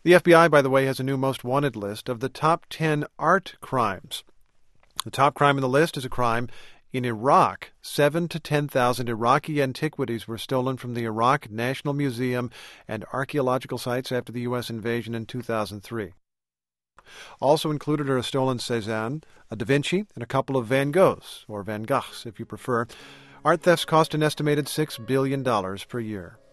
The FBI, by the way, has a new most wanted list of the top 10 art crimes. The top crime on the list is a crime in Iraq. 7,000 to 10,000 Iraqi antiquities were stolen from the Iraq National Museum and archaeological sites after the U.S. invasion in 2003. Also included are a stolen Cézanne, a Da Vinci, and a couple of Van Goghs, or Van Goghs if you prefer. Art thefts cost an estimated $6 billion per year.